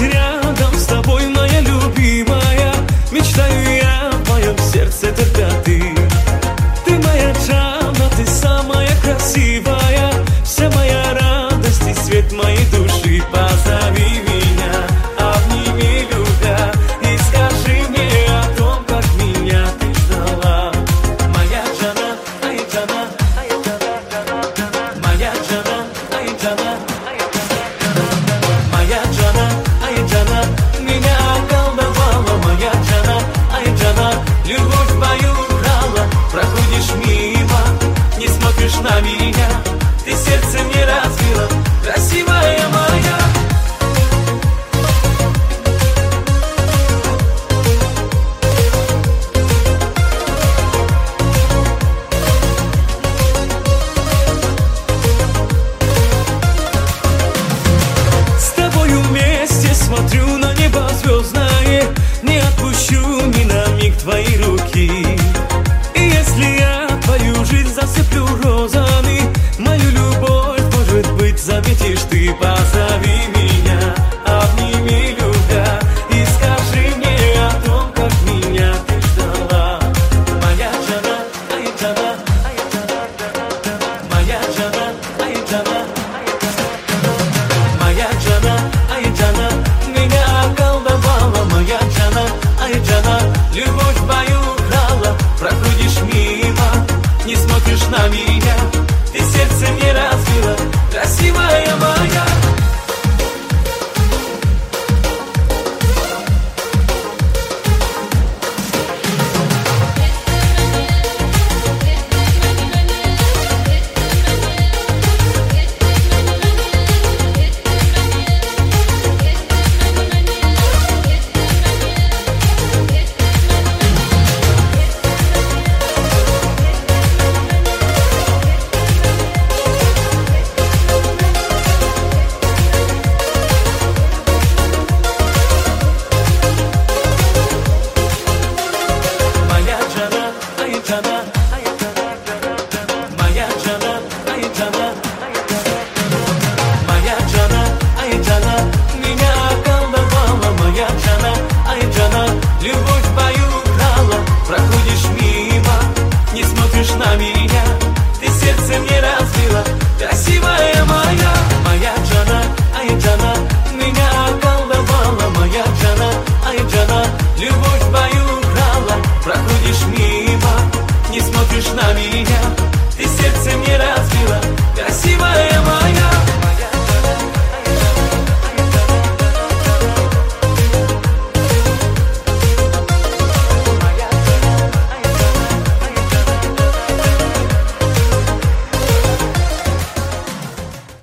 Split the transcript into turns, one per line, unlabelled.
рядом с тобой, моя любимая. Мечтаю я, в моем сердце только ты. Ты моя Джана, ты самая красивая, вся моя радость и свет моей души. Позови меня, обними, любя, и скажи мне о том, как меня ты ждала. Моя Джана, ай Джана, ай Джана, Джана, моя Джана, ай Джана, ай Джана, моя Джана, ай Джана, меня околдовала. Моя Джана, ай Джана, любовь мою украла. Проходишь мимо, не смотришь на меня, ты сердце мне разбила, красивая моя. С тобою вместе смотрю на небо.